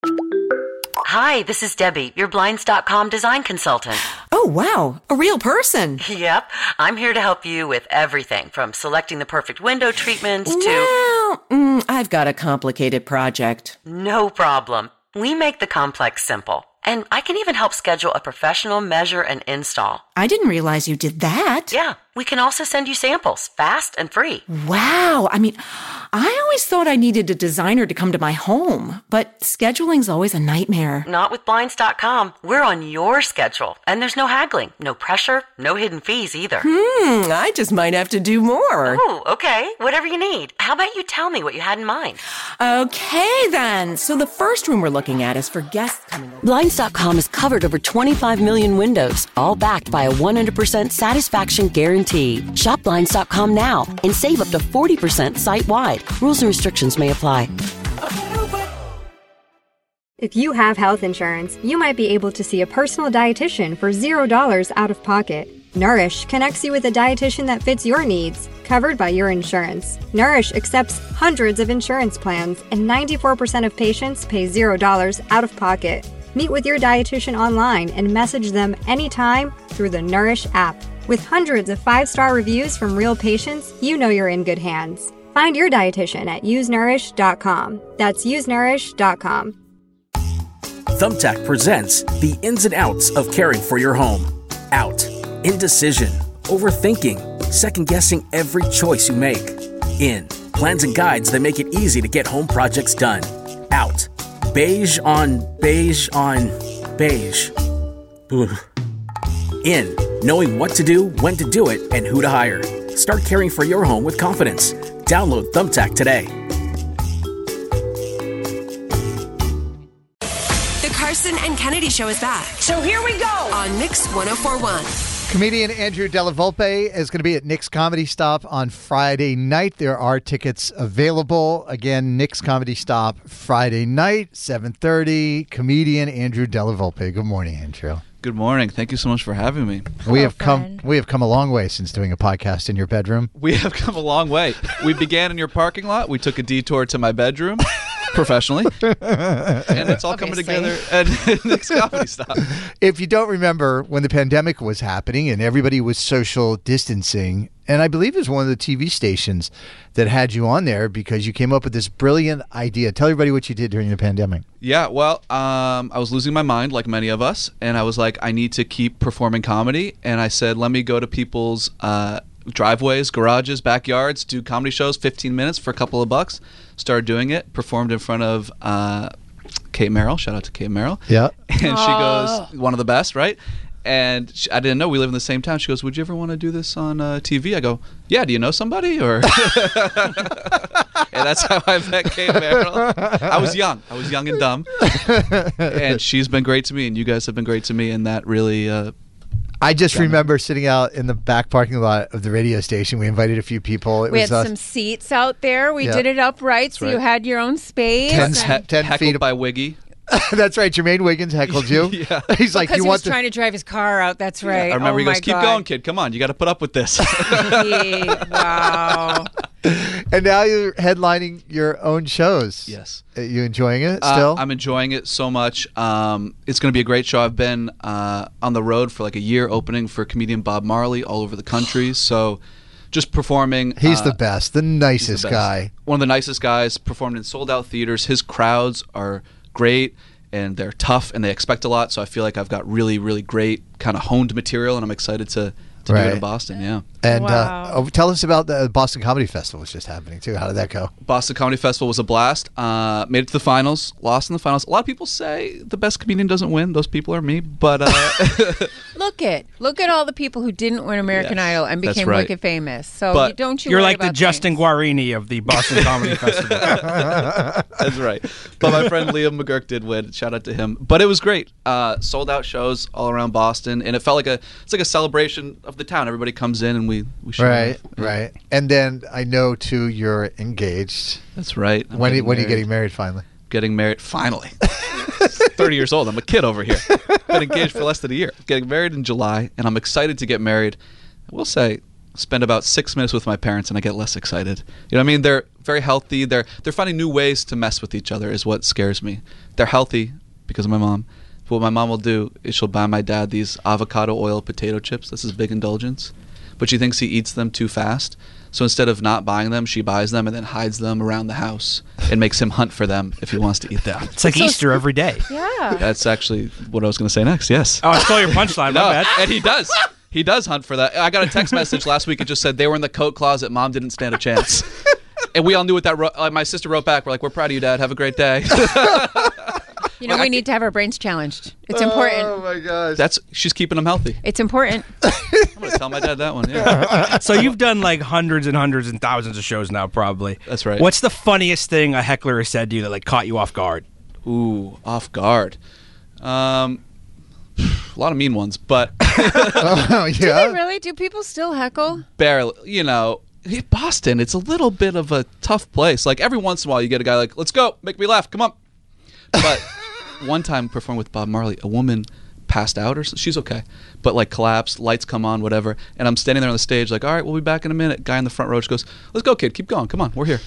Hi, this is Debbie, your Blinds.com design consultant. Oh, wow. A real person. Yep. I'm here to help you with everything from selecting the perfect window treatments to... Well, I've got a complicated project. No problem. We make the complex simple. And I can even help schedule a professional measure and install. I didn't realize you did that. Yeah, we can also send you samples, fast and free. Wow. I always thought I needed a designer to come to my home, but scheduling's always a nightmare. Not with Blinds.com. We're on your schedule, and there's no haggling, no pressure, no hidden fees either. I just might have to do more. Oh, okay. Whatever you need. How about you tell me what you had in mind? Okay, then. So the first room we're looking at is for guests coming over. Blinds.com has covered over 25 million windows, all backed by a 100% satisfaction guarantee. Shop Blinds.com now and save up to 40% site-wide. Rules and restrictions may apply. If you have health insurance, you might be able to see a personal dietitian for $0 out of pocket. Nourish connects you with a dietitian that fits your needs, covered by your insurance. Nourish accepts hundreds of insurance plans, and 94% of patients pay $0 out of pocket. Meet with your dietitian online and message them anytime through the Nourish app. With hundreds of 5-star reviews from real patients, you know you're in good hands. Find your dietitian at usenourish.com. That's usenourish.com. Thumbtack presents the ins and outs of caring for your home. Out. Indecision. Overthinking. Second-guessing every choice you make. In. Plans and guides that make it easy to get home projects done. Out. Beige on beige on beige. Ugh. In. Knowing what to do, when to do it, and who to hire. Start caring for your home with confidence. Download Thumbtack today. The Carson and Kennedy Show is back. So here we go. On Mix 104.1. Comedian Andrew Della Volpe is going to be at Nick's Comedy Stop on Friday night. There are tickets available. Again, Nick's Comedy Stop Friday night, 7:30. Comedian Andrew Della Volpe. Good morning, Andrew. Good morning. Thank you so much for having me. We have come a long way since doing a podcast in your bedroom. We have come a long way. We began in your parking lot. We took a detour to my bedroom. Professionally, and it's all coming together at Nick's Comedy Stop. If you don't remember when the pandemic was happening and everybody was social distancing, and I believe it was one of the TV stations that had you on there because you came up with this brilliant idea. Tell everybody what you did during the pandemic. Yeah, well, I was losing my mind like many of us, and I was like, I need to keep performing comedy, and I said, let me go to people's driveways, garages, backyards, do comedy shows, 15 minutes for a couple of bucks. Started doing it, performed in front of Kate Merrill. Shout out to Kate Merrill. Yeah. And she goes, one of the best, right? And I didn't know we live in the same town. She goes, would you ever want to do this on TV? I go, yeah, do you know somebody? Or and that's how I met Kate Merrill. I was young and dumb. And she's been great to me, and you guys have been great to me, and that really... I just remember sitting out in the back parking lot of the radio station. We invited a few people. We had some seats out there. We did it upright, so you had your own space. 10 feet by Wiggy. That's right. Jermaine Wiggins heckled you. Yeah. He's like, he was trying to drive his car out. That's right. I remember he goes, keep going, kid. Come on. You got to put up with this. Wow. And now you're headlining your own shows. Yes. Are you enjoying it still? I'm enjoying it so much. It's going to be a great show. I've been on the road for like a year opening for comedian Bob Marley all over the country. So just performing. He's the best. The nicest guy. One of the nicest guys. Performed in sold-out theaters. His crowds are great, and they're tough, and they expect a lot. So I feel like I've got really, really great kind of honed material, and I'm excited to do it in Boston. Yeah. And tell us about the Boston Comedy Festival was just happening too. How did that go? Boston Comedy Festival was a blast. Made it to the finals, lost in the finals. A lot of people say the best comedian doesn't win. Those people are me. But look at all the people who didn't win American Idol and became wicked famous. So but you're like the Justin Guarini of the Boston Comedy Festival. That's right. But my friend Liam McGurk did win. Shout out to him. But it was great. Sold out shows all around Boston, and it felt like it's like a celebration of the town. Everybody comes in and we show right. And then I know too you're engaged. That's right. When are you getting married finally? Getting married finally. 30 years old. I'm a kid over here. Been engaged for less than a year. Getting married in July, and I'm excited to get married. I will say, spend about 6 minutes with my parents and I get less excited. You know what I mean? They're very healthy. They're finding new ways to mess with each other is what scares me. They're healthy because of my mom. But what my mom will do is she'll buy my dad these avocado oil potato chips. This is big indulgence. But she thinks he eats them too fast. So instead of not buying them, she buys them and then hides them around the house and makes him hunt for them if he wants to eat them. It's like Easter every day. Yeah. That's actually what I was going to say next, yes. Oh, I stole your punchline, my bad. And he does. He does hunt for that. I got a text message last week. It just said they were in the coat closet. Mom didn't stand a chance. And we all knew what that my sister wrote back. We're like, we're proud of you, Dad. Have a great day. You know, we need to have our brains challenged. It's important. Oh my gosh. She's keeping them healthy. It's important. I'm going to tell my dad that one, yeah. So you've done like hundreds and hundreds and thousands of shows now, probably. That's right. What's the funniest thing a heckler has said to you that like caught you off guard? Ooh, off guard. A lot of mean ones, but Oh, yeah. Do they really? Do people still heckle? barely, you know. Boston, it's a little bit of a tough place. Like every once in a while you get a guy like, let's go, make me laugh, come on. But one time performing with Bob Marley, a woman passed out or something. She's okay, but like collapsed, lights come on, whatever, and I'm standing there on the stage like, all right, we'll be back in a minute. Guy in the front row just goes, let's go, kid, keep going, come on, we're here.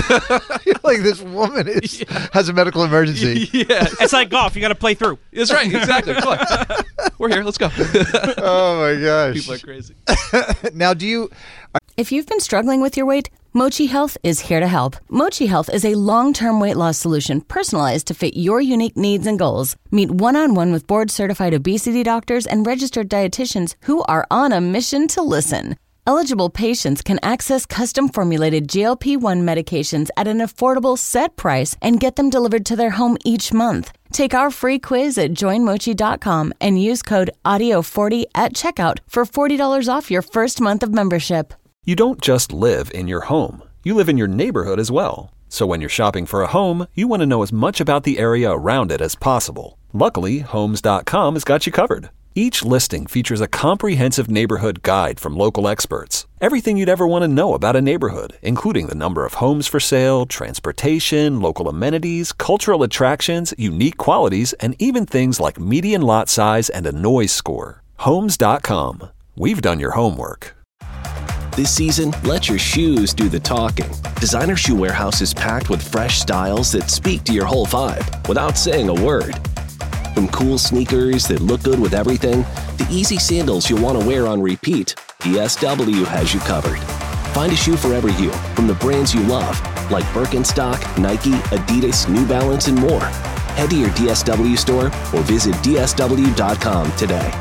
Like this woman has a medical emergency. Yeah, It's like golf. You got to play through. that's right, exactly. Come on. We're here, let's go. Oh my gosh. People are crazy. Now, do you... If you've been struggling with your weight, Mochi Health is here to help. Mochi Health is a long-term weight loss solution personalized to fit your unique needs and goals. Meet one-on-one with board-certified obesity doctors and registered dietitians who are on a mission to listen. Eligible patients can access custom-formulated GLP-1 medications at an affordable set price and get them delivered to their home each month. Take our free quiz at joinmochi.com and use code AUDIO40 at checkout for $40 off your first month of membership. You don't just live in your home. You live in your neighborhood as well. So when you're shopping for a home, you want to know as much about the area around it as possible. Luckily, Homes.com has got you covered. Each listing features a comprehensive neighborhood guide from local experts. Everything you'd ever want to know about a neighborhood, including the number of homes for sale, transportation, local amenities, cultural attractions, unique qualities, and even things like median lot size and a noise score. Homes.com. We've done your homework. This season, let your shoes do the talking. Designer Shoe Warehouse is packed with fresh styles that speak to your whole vibe without saying a word. From cool sneakers that look good with everything, to easy sandals you'll want to wear on repeat, DSW has you covered. Find a shoe for every you from the brands you love, like Birkenstock, Nike, Adidas, New Balance, and more. Head to your DSW store or visit DSW.com today.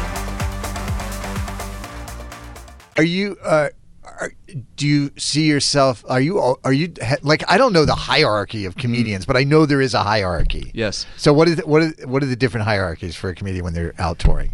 Do you see yourself? Are you like, I don't know the hierarchy of comedians, but I know there is a hierarchy. Yes. So what are the different hierarchies for a comedian when they're out touring?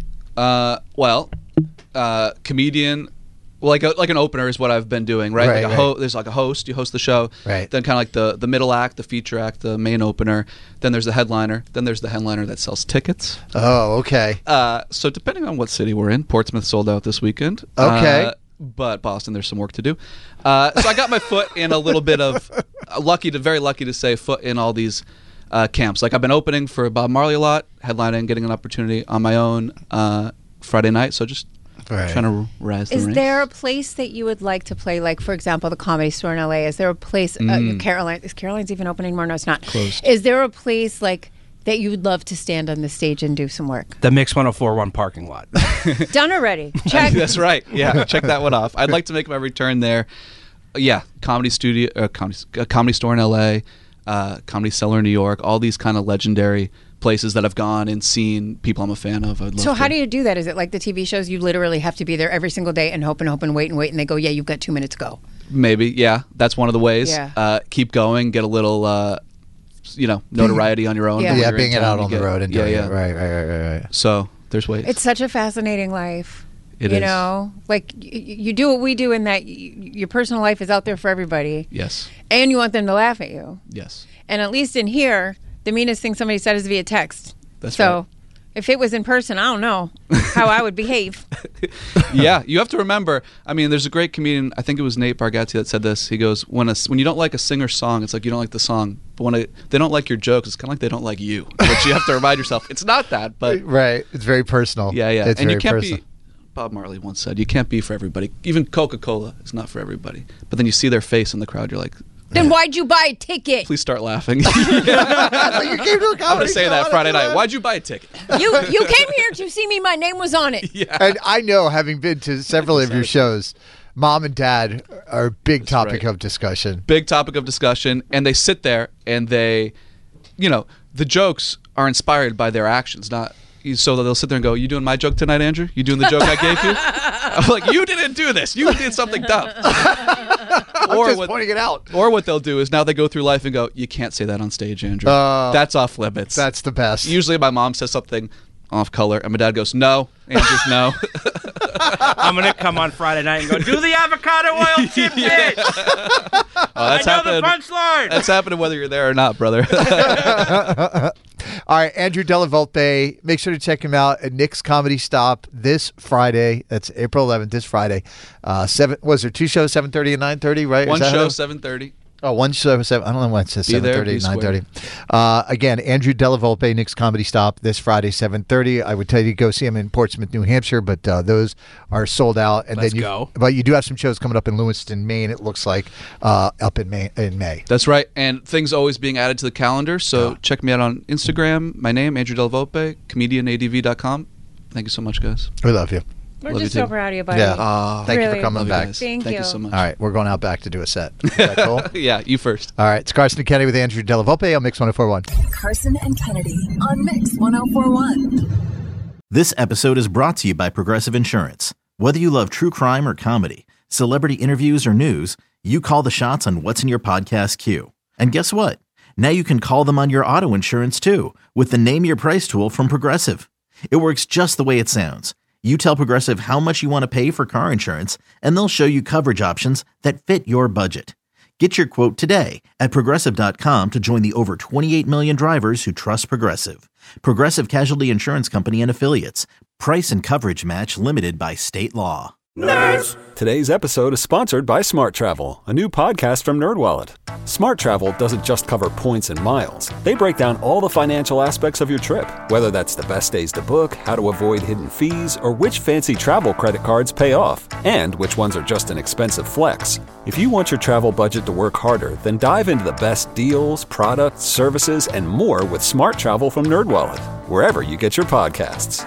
Comedian, like an opener is what I've been doing, right? There's like a host, you host the show. Right. Then kind of like the middle act, the feature act, the main opener. Then there's the headliner. Then there's the headliner that sells tickets. Oh, okay. So depending on what city we're in, Portsmouth sold out this weekend. Okay. But Boston, there's some work to do. So I got my foot in a little bit of, very lucky to say, foot in all these camps. Like I've been opening for Bob Marley a lot, headlining, getting an opportunity on my own Friday night. So just trying to rise the ranks. Is there a place that you would like to play? Like, for example, the Comedy Store in LA. Is there a place? Caroline, is Caroline's even opening anymore? No, it's not. Closed. Is there a place like that you would love to stand on the stage and do some work? The Mix 104.1 parking lot. Done already. Check. That's right. Yeah, check that one off. I'd like to make my return there. Yeah, Comedy Store in LA, Comedy Cellar in New York, all these kind of legendary places that I've gone and seen people I'm a fan of. So how do you do that? Is it like the TV shows? You literally have to be there every single day and hope and hope and wait, and they go, yeah, you've got 2 minutes, go. Maybe, yeah. That's one of the ways. Yeah. Keep going, get a little... notoriety on your own. Yeah, being out on the road and doing it. Right. So there's ways. It's such a fascinating life. It you is. know, like you do what we do in that your personal life is out there for everybody. Yes. And you want them to laugh at you. Yes. And at least in here, the meanest thing somebody said is via text. That's so right. if it was in person, I don't know how I would behave. Yeah, you have to remember. I mean, there's a great comedian. I think it was Nate Bargatze that said this. He goes, "When you don't like a singer's song, it's like you don't like the song. But when they don't like your jokes, it's kind of like they don't like you. But you have to remind yourself, it's not that. But right, it's very personal. Yeah. It's and very you can't personal. Bob Marley once said, you can't be for everybody. Even Coca-Cola is not for everybody. But then you see their face in the crowd, you're like, then why'd you buy a ticket? please start laughing. So you came to a I'm comedy going to say show that on Friday a- night. Why'd you buy a ticket? You came here to see me. My name was on it. And I know, having been to several of your shows, mom and dad are a big topic of discussion. Big topic of discussion. And they sit there and they, the jokes are inspired by their actions, not... So they'll sit there and go, you doing my joke tonight, Andrew? You doing the joke I gave you? I'm like, you didn't do this. You did something dumb. I'm just pointing it out. Or what they'll do is now they go through life and go, you can't say that on stage, Andrew. That's off limits. That's the best. Usually my mom says something off color, and my dad goes, no. Andrew's no. I'm going to come on Friday night and go, do the avocado oil chip hit. That's I know the punchline. That's happening whether you're there or not, brother. All right, Andrew Della Volpe. Make sure to check him out at Nick's Comedy Stop this Friday. That's April 11th, this Friday. Was there two shows, 7:30 and 9:30, right? One show, 7:30. Oh, one show, 7. I don't know why it says Be there, 7:30, be square. 9:30. Again, Andrew Della Volpe, Nick's Comedy Stop this Friday, 7:30. I would tell you to go see him in Portsmouth, New Hampshire, but those are sold out. And Let's then go. But you do have some shows coming up in Lewiston, Maine. It looks like up in May. That's right. And things always being added to the calendar. So check me out on Instagram. My name, Andrew Della Volpe, comedianadv.com. Thank you so much, guys. We love you. We're Love just you so too. proud of you, buddy. Yeah. Thank you for coming Love you back. guys. Thank you you so much. All right, we're going out back to do a set. Is that cool? Yeah, you first. All right, it's Carson and Kennedy with Andrew Della Volpe on Mix 104.1. Carson and Kennedy on Mix 104.1. This episode is brought to you by Progressive Insurance. Whether you love true crime or comedy, celebrity interviews or news, you call the shots on what's in your podcast queue. And guess what? Now you can call them on your auto insurance too with the Name Your Price tool from Progressive. It works just the way it sounds. You tell Progressive how much you want to pay for car insurance, and they'll show you coverage options that fit your budget. Get your quote today at Progressive.com to join the over 28 million drivers who trust Progressive. Progressive Casualty Insurance Company and Affiliates. Price and coverage match limited by state law. Nerds! Today's episode is sponsored by Smart Travel, a new podcast from NerdWallet. Smart Travel doesn't just cover points and miles. They break down all the financial aspects of your trip, whether that's the best days to book, how to avoid hidden fees, or which fancy travel credit cards pay off, and which ones are just an expensive flex. If you want your travel budget to work harder, then dive into the best deals, products, services, and more with Smart Travel from NerdWallet, wherever you get your podcasts.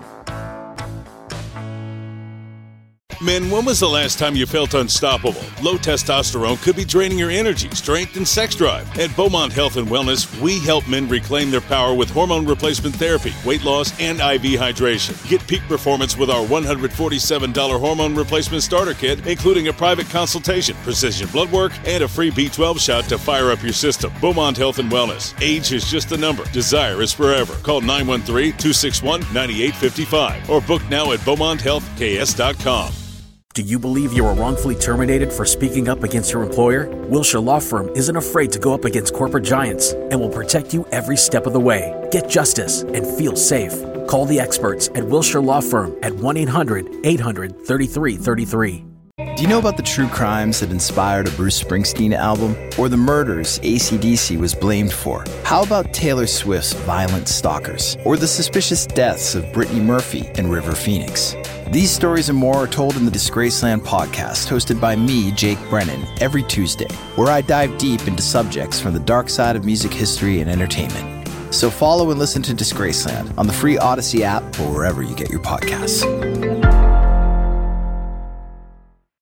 Men, when was the last time you felt unstoppable? Low testosterone could be draining your energy, strength, and sex drive. At Beaumont Health and Wellness, we help men reclaim their power with hormone replacement therapy, weight loss, and IV hydration. Get peak performance with our $147 hormone replacement starter kit, including a private consultation, precision blood work, and a free B12 shot to fire up your system. Beaumont Health and Wellness. Age is just a number. Desire is forever. Call 913-261-9855 or book now at BeaumontHealthKS.com. Do you believe you were wrongfully terminated for speaking up against your employer? Wilshire Law Firm isn't afraid to go up against corporate giants and will protect you every step of the way. Get justice and feel safe. Call the experts at Wilshire Law Firm at 1-800-800-3333. Do you know about the true crimes that inspired a Bruce Springsteen album? Or the murders AC/DC was blamed for? How about Taylor Swift's Violent Stalkers? Or the suspicious deaths of Brittany Murphy and River Phoenix? These stories and more are told in the Disgraceland podcast, hosted by me, Jake Brennan, every Tuesday, where I dive deep into subjects from the dark side of music history and entertainment. So follow and listen to Disgraceland on the free Odyssey app or wherever you get your podcasts.